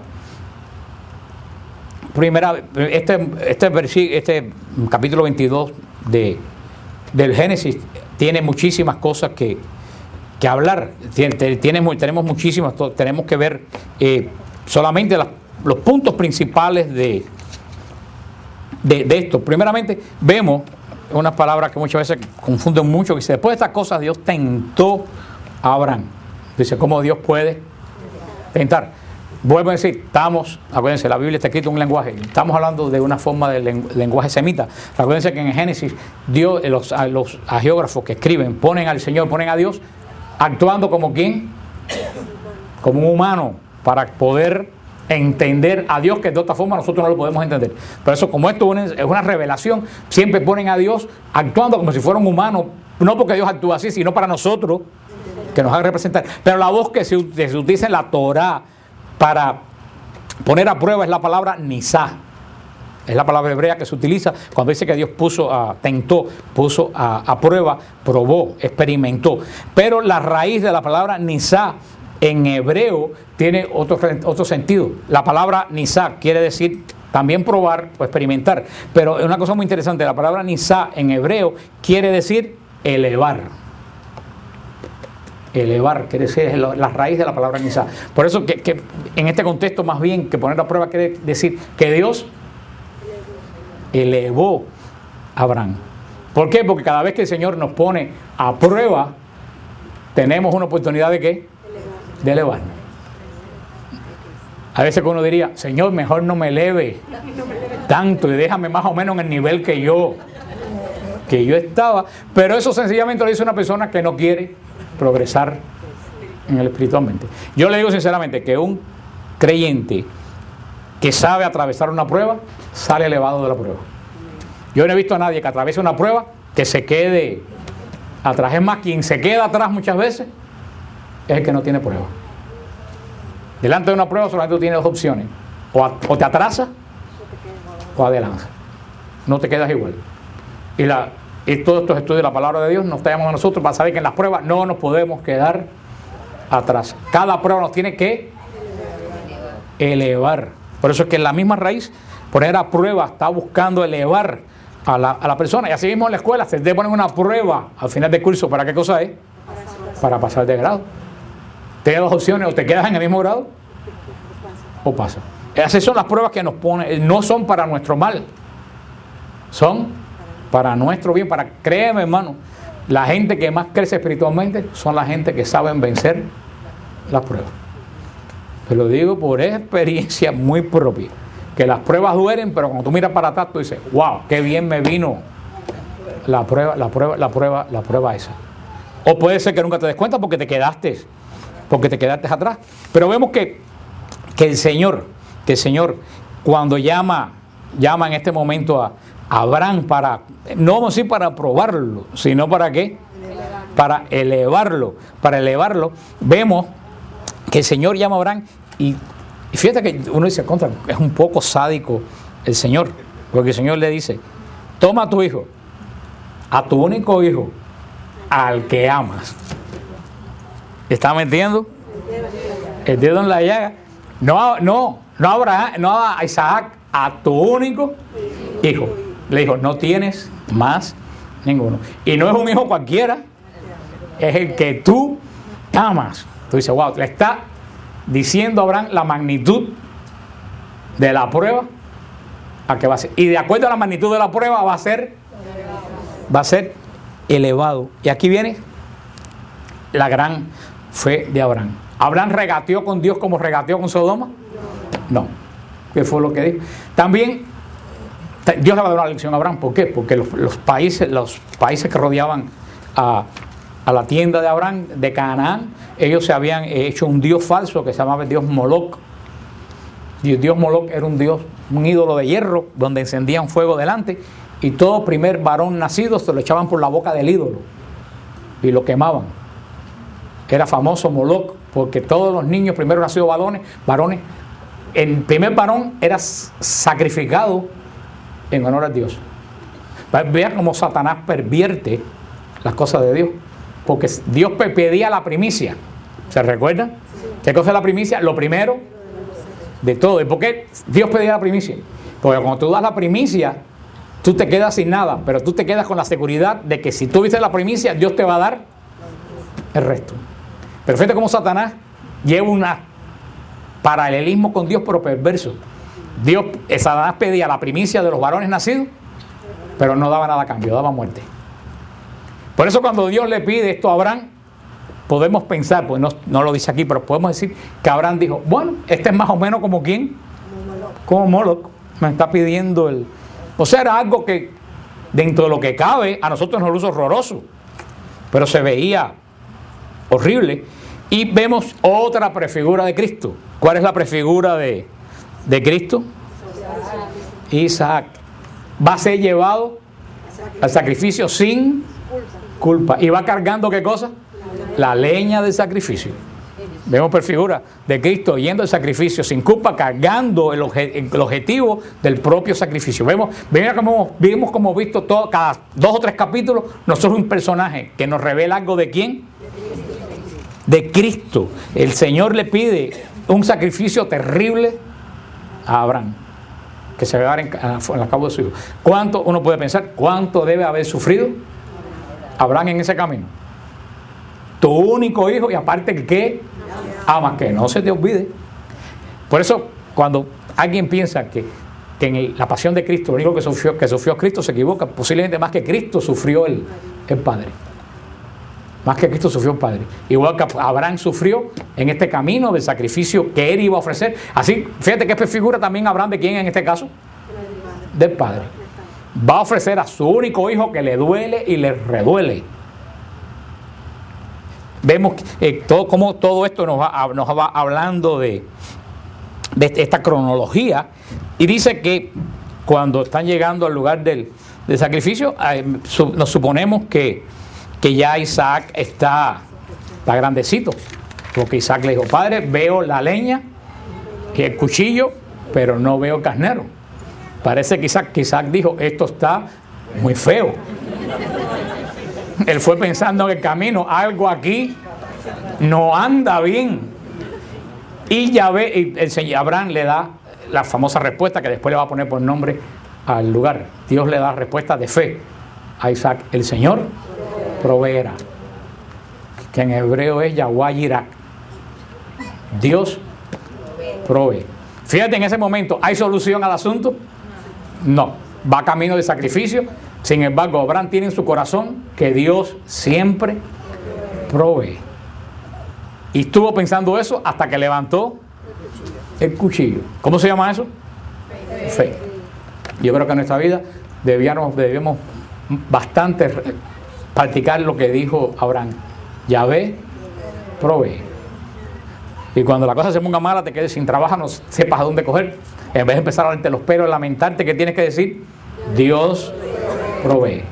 Este capítulo 22 del Génesis tiene muchísimas cosas que hablar. Tenemos muchísimas, tenemos que ver solamente los puntos principales de esto. Primeramente, vemos unas palabras que muchas veces confunden mucho, que dice: después de estas cosas Dios tentó a Abraham. Dice: ¿cómo Dios puede tentar? Vuelvo a decir, acuérdense, la Biblia está escrita en un lenguaje, estamos hablando de una forma de lenguaje semita. Acuérdense que en Génesis, Dios, los geógrafos que escriben, ponen al Señor, ponen a Dios actuando como ¿quién? Como un humano, para poder entender a Dios, que de otra forma nosotros no lo podemos entender. Por eso, como esto es una revelación, siempre ponen a Dios actuando como si fuera un humano, no porque Dios actúa así, sino para nosotros, que nos haga representar. Pero la voz que se utiliza en la Torá para poner a prueba es la palabra nisá. Es la palabra hebrea que se utiliza cuando dice que Dios tentó, puso a prueba, probó, experimentó. Pero la raíz de la palabra nisá en hebreo tiene otro sentido. La palabra nisá quiere decir también probar o experimentar. Pero es una cosa muy interesante, la palabra nisá en hebreo quiere decir elevar. Elevar, quiere decir la raíz de la palabra nisá. Por eso que en este contexto más bien que poner a prueba quiere decir que Dios elevó a Abraham. ¿Por qué? Porque cada vez que el Señor nos pone a prueba, tenemos una oportunidad de ¿qué? De elevarnos. A veces uno diría, Señor, mejor no me eleve tanto y déjame más o menos en el nivel que yo estaba. Pero eso sencillamente lo dice una persona que no quiere progresar en el espiritualmente. Yo le digo sinceramente que un creyente que sabe atravesar una prueba, sale elevado de la prueba. Yo no he visto a nadie que atraviese una prueba que se quede atrás. Es más, quien se queda atrás muchas veces es el que no tiene prueba. Delante de una prueba solamente tú tienes dos opciones. O te atrasas o adelanzas. No te quedas igual. Y todos estos estudios de la palabra de Dios nos está llamando a nosotros para saber que en las pruebas no nos podemos quedar atrás. Cada prueba nos tiene que elevar. Por eso es que en la misma raíz, poner a prueba está buscando elevar a la persona. Y así mismo en la escuela se te ponen una prueba al final del curso. ¿Para qué cosa es? Para pasar de grado. Tienes dos opciones: o te quedas en el mismo grado o pasas. Esas son las pruebas que nos ponen. No son para nuestro mal, son para nuestro bien. Créeme, hermano, la gente que más crece espiritualmente son la gente que saben vencer las pruebas. Te lo digo por experiencia muy propia, que las pruebas duelen, pero cuando tú miras para atrás tú dices, wow, qué bien me vino la prueba esa. O puede ser que nunca te des cuenta porque te quedaste atrás. Pero vemos que el Señor cuando llama en este momento a Abraham no vamos a decir para probarlo, sino para ¿qué? Para elevarlo. Vemos que el Señor llama a Abraham y fíjate que uno dice, contra, es un poco sádico el Señor, porque el Señor le dice, toma a tu hijo, a tu único hijo, al que amas. ¿Está metiendo el dedo en la llaga? No a Isaac, a tu único hijo. Le dijo, no tienes más ninguno. Y no es un hijo cualquiera, es el que tú amas. Tú dices, wow, le está diciendo a Abraham la magnitud de la prueba a que va a ser. Y de acuerdo a la magnitud de la prueba va a ser elevado. Y aquí viene la gran fe de Abraham. ¿Abraham regateó con Dios como regateó con Sodoma? No. ¿Qué fue lo que dijo? También Dios le va a dar una lección a Abraham. ¿Por qué? Porque los países que rodeaban a la tienda de Abraham, de Canaán, ellos se habían hecho un dios falso que se llamaba el dios Moloc. Y el dios Moloc era un ídolo de hierro donde encendían fuego delante y todo primer varón nacido se lo echaban por la boca del ídolo y lo quemaban. Era famoso Moloc porque todos los niños primero nacidos varones, el primer varón era sacrificado en honor a Dios. Vea cómo Satanás pervierte las cosas de Dios, porque Dios pedía la primicia. ¿Se recuerdan? Sí. ¿Qué cosa es la primicia? Lo primero de todo. ¿Y por qué Dios pedía la primicia? Porque cuando tú das la primicia, tú te quedas sin nada, pero tú te quedas con la seguridad de que si tú viste la primicia, Dios te va a dar el resto. Pero fíjate cómo Satanás lleva un paralelismo con Dios, pero perverso. Satanás pedía la primicia de los varones nacidos, pero no daba nada a cambio, daba muerte. Por eso cuando Dios le pide esto a Abraham, podemos pensar, pues no lo dice aquí, pero podemos decir que Abraham dijo, bueno, este es más o menos como ¿quién? Como Moloc. Me está pidiendo O sea, era algo que dentro de lo que cabe a nosotros nos luce horroroso, pero se veía horrible. Y vemos otra prefigura de Cristo. ¿Cuál es la prefigura de Cristo? Isaac. Va a ser llevado al sacrificio sin culpa. ¿Y va cargando qué cosa? La leña del sacrificio. Vemos prefigura de Cristo yendo al sacrificio sin culpa, cargando el objetivo del propio sacrificio. Vemos como hemos visto cada 2 o 3 capítulos, nosotros un personaje que nos revela algo de quién. De Cristo. El Señor le pide un sacrificio terrible a Abraham. que se va a dar en la cabo de su hijo. ¿Cuánto uno puede pensar? ¿Cuánto debe haber sufrido Abraham en ese camino? Tu único hijo, y aparte que amas, que no se te olvide. Por eso, cuando alguien piensa que en la pasión de Cristo, lo único que sufrió Cristo, se equivoca. Posiblemente más que Cristo sufrió el Padre. Más que Cristo sufrió el Padre. Igual que Abraham sufrió en este camino del sacrificio que él iba a ofrecer. Así, fíjate que figura también Abraham de quién en este caso. Del Padre. Va a ofrecer a su único hijo que le duele y le reduele. Vemos cómo todo esto nos va hablando de esta cronología, y dice que cuando están llegando al lugar del sacrificio, nos suponemos que ya Isaac está grandecito, porque Isaac le dijo: Padre, veo la leña y el cuchillo, pero no veo el carnero. Parece que Isaac dijo: esto está muy feo. Él fue pensando en el camino: algo aquí no anda bien. Y el señor Abraham le da la famosa respuesta que después le va a poner por nombre al lugar. Dios le da respuesta de fe a Isaac: el Señor proveerá, que en hebreo es Yahweh Yirak. Dios provee. Fíjate, en ese momento, ¿hay solución al asunto? No, va camino de sacrificio. Sin embargo, Abraham tiene en su corazón que Dios siempre provee. Y estuvo pensando eso hasta que levantó el cuchillo. ¿Cómo se llama eso? Fe. Yo creo que en nuestra vida debemos bastante practicar lo que dijo Abraham: Yahvé provee. Y cuando la cosa se ponga mala, te quedes sin trabajo, no sepas a dónde coger, en vez de empezar a darte los pelos, lamentarte, ¿qué tienes que decir? Dios provee.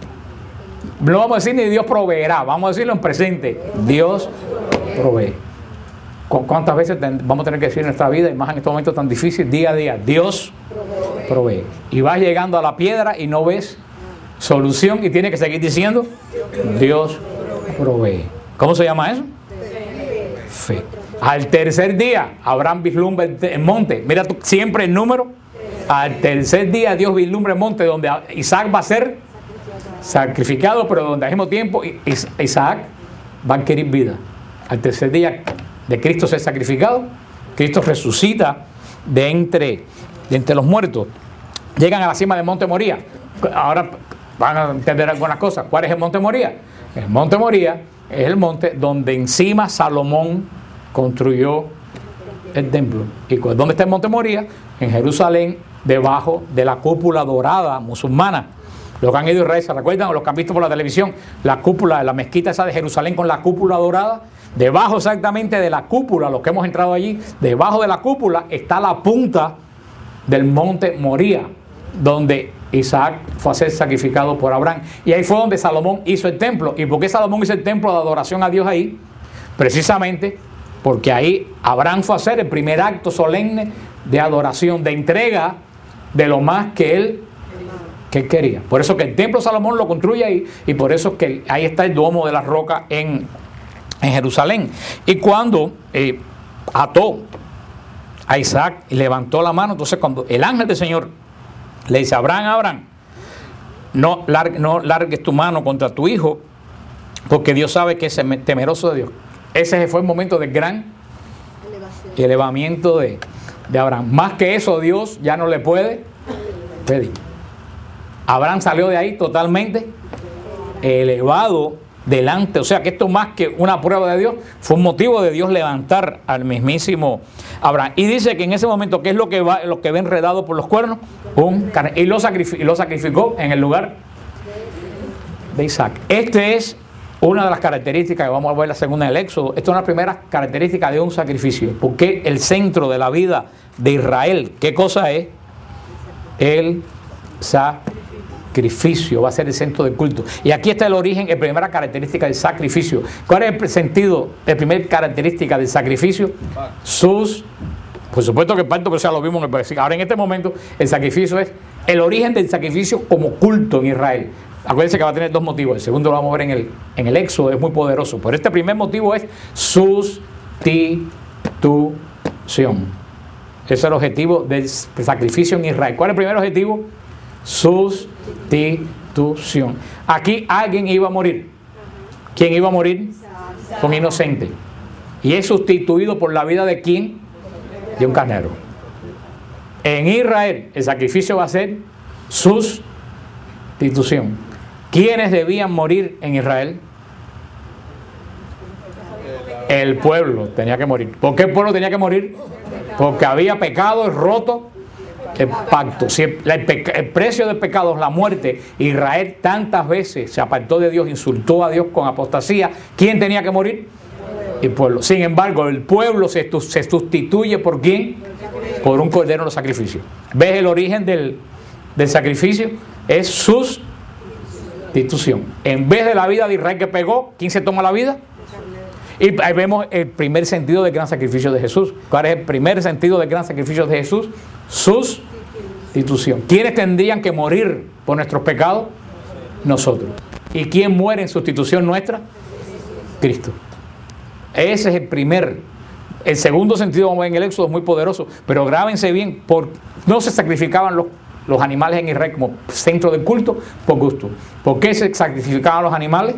No vamos a decir ni Dios proveerá, vamos a decirlo en presente: Dios provee. ¿Cuántas veces vamos a tener que decir en nuestra vida, y más en estos momentos tan difíciles, día a día: Dios provee? Y vas llegando a la piedra y no ves solución, y tienes que seguir diciendo: Dios provee. ¿Cómo se llama eso? Fe. Al tercer día, Abraham vislumbra el monte. Mira tú siempre el número. Al tercer día, Dios vislumbra el monte donde Isaac va a ser sacrificado, pero donde al mismo tiempo Isaac va a adquirir vida. Al tercer día de Cristo ser sacrificado, Cristo resucita de entre los muertos. Llegan a la cima del monte Moría. Ahora van a entender algunas cosas. ¿Cuál es el monte Moría? El monte Moría es el monte donde encima Salomón construyó el templo. ¿Y dónde está el monte Moría? En Jerusalén, debajo de la cúpula dorada musulmana. Los que han ido a Israel se recuerdan, o los que han visto por la televisión, la cúpula, la mezquita esa de Jerusalén con la cúpula dorada. Debajo exactamente de la cúpula, los que hemos entrado allí, debajo de la cúpula está la punta del monte Moría, donde Isaac fue a ser sacrificado por Abraham. Y ahí fue donde Salomón hizo el templo. ¿Y por qué Salomón hizo el templo de adoración a Dios ahí? Precisamente porque ahí Abraham fue a hacer el primer acto solemne de adoración, de entrega de lo más que él quería. Por eso que el templo de Salomón lo construye ahí, y por eso que ahí está el domo de la roca en Jerusalén. Y cuando ató a Isaac y levantó la mano, entonces cuando el ángel del Señor le dice: Abraham, no largues tu mano contra tu hijo, porque Dios sabe que es temeroso de Dios. Ese fue el momento de gran elevamiento de Abraham. Más que eso, Dios ya no le puede pedir. Abraham salió de ahí totalmente elevado delante. O sea que esto, más que una prueba de Dios, fue un motivo de Dios levantar al mismísimo Abraham. Y dice que en ese momento, ¿qué es lo que ve enredado por los cuernos? Y lo sacrificó en el lugar de Isaac. Este es una de las características, que vamos a ver la segunda del Éxodo. Esta es una de las primeras características de un sacrificio. Porque el centro de la vida de Israel, ¿qué cosa es? El sacrificio va a ser el centro del culto. Y aquí está el origen, la primera característica del sacrificio. ¿Cuál es el sentido, la primera característica del sacrificio? Por supuesto que el pacto, pero ya lo vimos en el versículo. Ahora, en este momento, el sacrificio es el origen del sacrificio como culto en Israel. Acuérdense que va a tener dos motivos. El segundo lo vamos a ver en el Éxodo, es muy poderoso. Pero este primer motivo es sustitución. Ese es el objetivo del sacrificio en Israel. ¿Cuál es el primer objetivo? Sustitución. Aquí alguien iba a morir. ¿Quién iba a morir? Un inocente. Y es sustituido por la vida de ¿quién? De un carnero. En Israel el sacrificio va a ser sustitución. ¿Quiénes debían morir en Israel? El pueblo tenía que morir. ¿Por qué el pueblo tenía que morir? Porque había pecado, roto el pacto. Si el precio del pecado es la muerte, Israel tantas veces se apartó de Dios, insultó a Dios con apostasía. ¿Quién tenía que morir? El pueblo. Sin embargo, el pueblo se sustituye ¿por quién? Por un cordero en los sacrificios. ¿Ves el origen del sacrificio? Es sustitución. En vez de la vida de Israel que pegó, ¿quién se toma la vida? Y ahí vemos el primer sentido del gran sacrificio de Jesús. ¿Cuál es el primer sentido del gran sacrificio de Jesús? Sustitución. ¿Quiénes tendrían que morir por nuestros pecados? Nosotros. ¿Y quién muere en sustitución nuestra? Cristo. Ese es el primer. El segundo sentido, vamos a ver en el Éxodo, es muy poderoso. Pero grábense bien, no se sacrificaban los animales en Israel como centro del culto por gusto. ¿Por qué se sacrificaban los animales?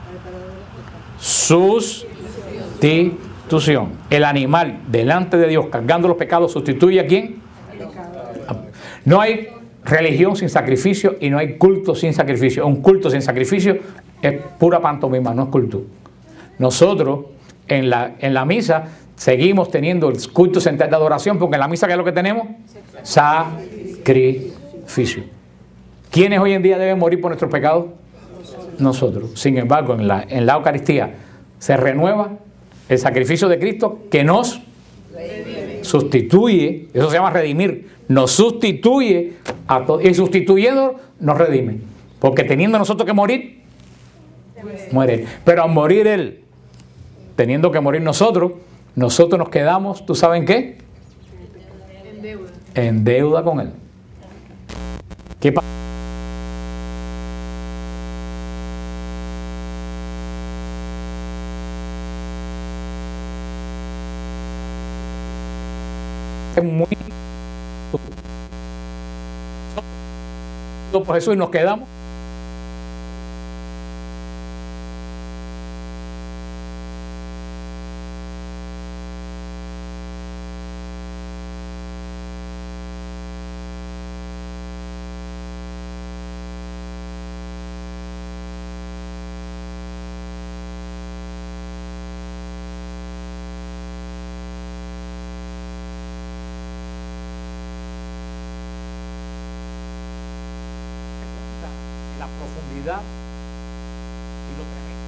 Sustitución. El animal delante de Dios cargando los pecados sustituye ¿a quién? No hay religión sin sacrificio y no hay culto sin sacrificio. Un culto sin sacrificio es pura pantomima, no es culto. Nosotros en la misa seguimos teniendo el culto central de adoración, porque en la misa ¿qué es lo que tenemos? Sacrificio. ¿Quiénes hoy en día deben morir por nuestros pecados? Nosotros. Sin embargo, en la Eucaristía se renueva el sacrificio de Cristo que nos sustituye. Eso se llama redimir. Nos sustituye a todos. Y sustituyendo nos redime. Porque teniendo nosotros que morir, muere Él. Pero al morir Él, teniendo que morir nosotros nos quedamos, ¿tú sabes en qué? En deuda con Él. ¿Qué pasa? Es muy por Jesús y nos quedamos. La profundidad y lo tremendo.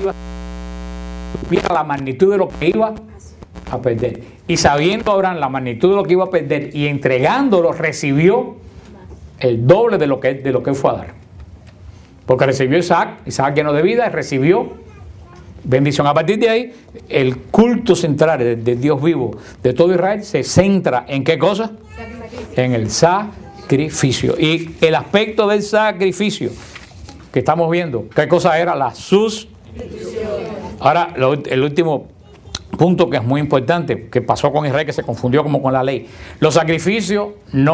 supiera la magnitud de lo que iba a perder. Y sabiendo Abraham la magnitud de lo que iba a perder y entregándolo, recibió el doble de lo que él fue a dar. Porque recibió Isaac lleno de vida, y recibió bendición. A partir de ahí, el culto central de Dios vivo de todo Israel se centra en ¿qué cosa? En el sacrificio. Y el aspecto del sacrificio que estamos viendo, ¿qué cosa era? La sustitución. Ahora, el último punto que es muy importante, que pasó con Israel, que se confundió como con la ley. Los sacrificios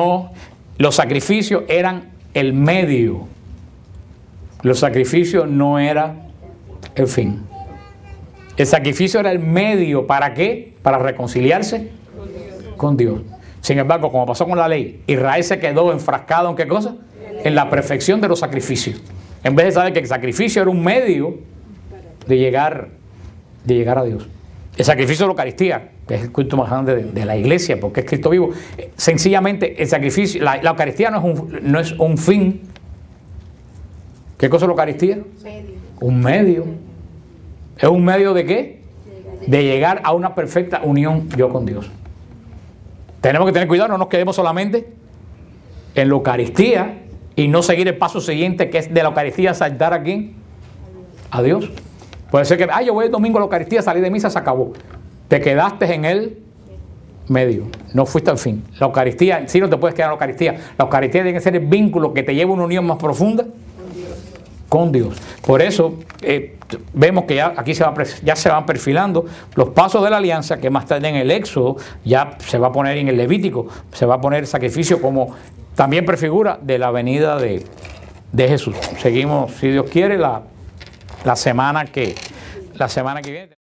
eran el medio. Los sacrificios no eran el fin. El sacrificio era el medio, ¿para qué? Para reconciliarse con Dios. Sin embargo, como pasó con la ley, Israel se quedó enfrascado ¿en qué cosa? En la perfección de los sacrificios. En vez de saber que el sacrificio era un medio de llegar a Dios. El sacrificio de la Eucaristía, que es el culto más grande de la iglesia, porque es Cristo vivo. Sencillamente, el sacrificio, la Eucaristía no es un fin. ¿Qué cosa es la Eucaristía? Un medio. ¿Es un medio de qué? De llegar a una perfecta unión yo con Dios. Tenemos que tener cuidado, no nos quedemos solamente en la Eucaristía y no seguir el paso siguiente, que es de la Eucaristía saltar a ¿quién? A Dios. Puede ser que, yo voy el domingo a la Eucaristía, salí de misa, se acabó. Te quedaste en el medio, no fuiste al fin. La Eucaristía, sí, no te puedes quedar en la Eucaristía. La Eucaristía tiene que ser el vínculo que te lleva a una unión más profunda con Dios. Por eso vemos que ya aquí ya se van perfilando los pasos de la alianza, que más tarde en el Éxodo ya se va a poner, en el Levítico se va a poner el sacrificio como también prefigura de la venida de Jesús. Seguimos, si Dios quiere, la semana que viene.